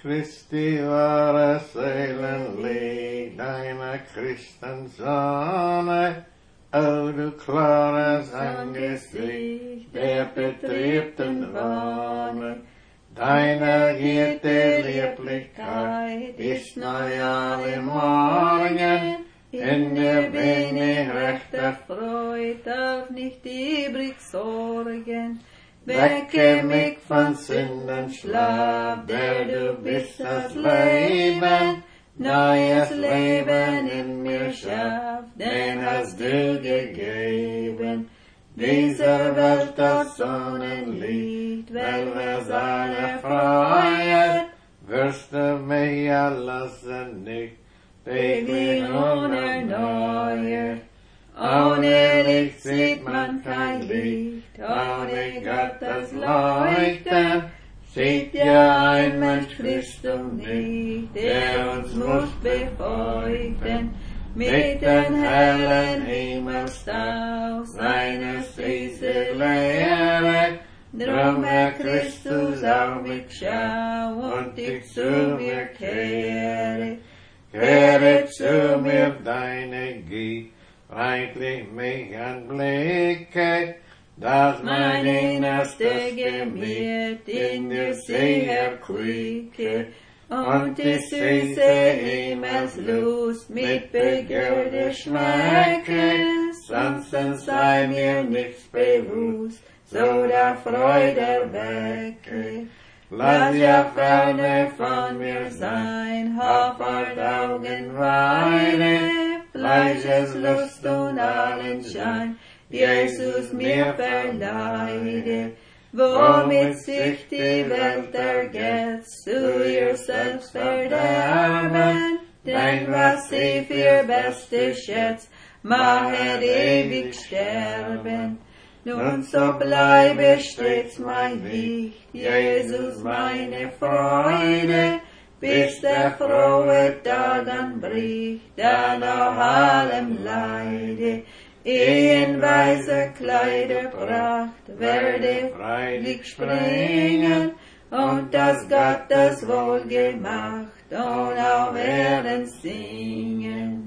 Christi wahre Seelenlied, deiner Christensonne, o du klares Angesicht der betrübten Wonne. Deine gierte Lieblichkeit ist neu alle Morgen, in der bin ich recht erfreut, darf nicht übrig Sorgen. Wecke mich von Sündenschlaf, der du bist das Leben, neues Leben in mir schaff, den hast du gegeben. Dieser Welt das Sonnenlicht, welches alle freut, wirst du mich erlassen nicht, täglich unerneuert. Ohne Licht sieht man kein Licht, ohne Gottes Leuchten sieht ja ein Mensch Christum nicht, der uns muss befeuchten. Mit den hellen Himmelstau seines diese Lehre, drum Herr Christus auf mich schau und ich zu mir kehre. Kehre zu mir deine Gier, reichlich mich anblicke, dass mein innerste Gemüt in dir sehr erquicke, und die süße Himmelslust mit Begierde schmecke, sonst sei mir nichts bewusst, so der Freude erwecke. Lass ja ferne von mir sein, Hoffart Augenweide, Fleisches Lust und allen Schein, Jesus mir verleide. Womit sich die Welt ergetzt, zu ihr selbst verderben, denn was sie für Beste schätzt, machet ewig sterben. Nun so bleibe stets mein Licht, Jesus meine Freude, bis der frohe Tag anbricht, dann auf allem Leide. In weißer Kleiderpracht werde freilich springen, und das Gottes Wohlgemacht und auf Erden singen.